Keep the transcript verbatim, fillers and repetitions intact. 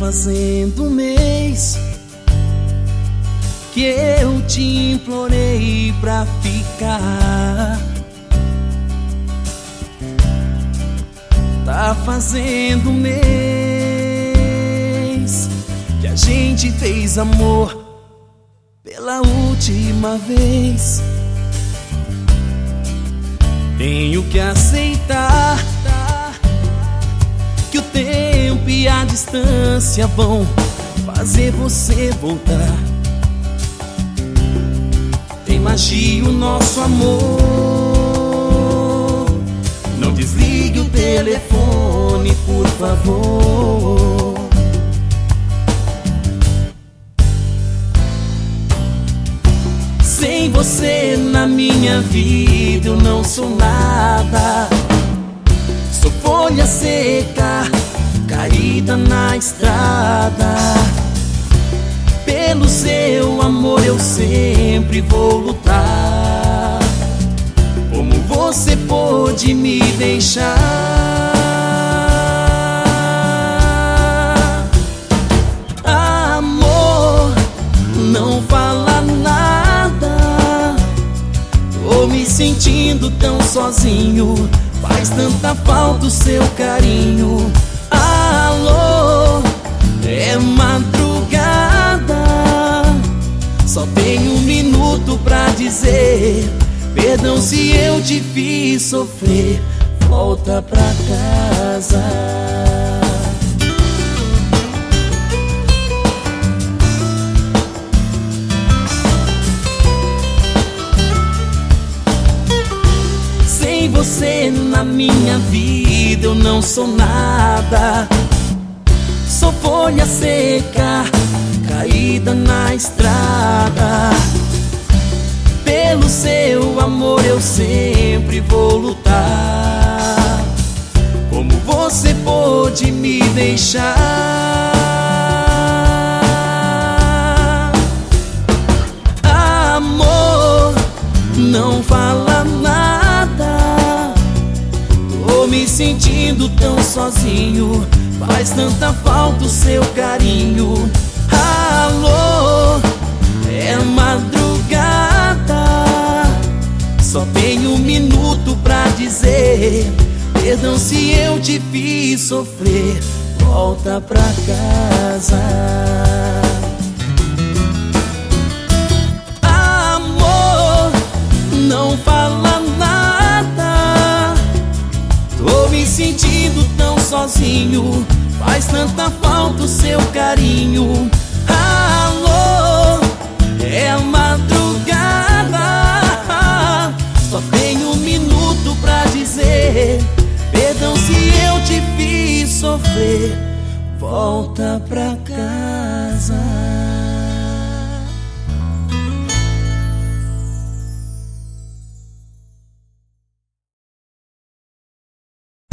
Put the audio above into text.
fazendo um mês que eu te implorei pra ficar. Tá fazendo um mês que a gente fez amor pela última vez. Tenho que aceitar que o tempo e a distância vão fazer você voltar. Tem magia o nosso amor. Não desligue o telefone, por favor. Sem você na minha vida eu não sou nada. Sou folha seca, caída na estrada. Pelo seu amor eu sempre vou lutar. Como você pôde me deixar? Amor, não fala nada. Tô me sentindo tão sozinho. Faz tanta falta o seu carinho. Alô, é madrugada. Só tenho um minuto pra dizer perdão se eu te fiz sofrer. Volta pra casa. Sem você na minha vida eu não sou nada. Sou folha seca, caída na estrada. Pelo seu amor eu sempre vou lutar. Como você pôde me deixar? Amor, não fala nada. Tô me sentindo tão sozinho. Faz tanta falta o seu carinho. Alô, é madrugada. Só tenho um minuto pra dizer perdão se eu te fiz sofrer. Volta pra casa. Amor, não fala nada. Tô me sentindo tão sozinho. Faz tanta falta o seu carinho. Alô, é madrugada. Só tenho um minuto pra dizer perdão se eu te fiz sofrer. Volta pra cá.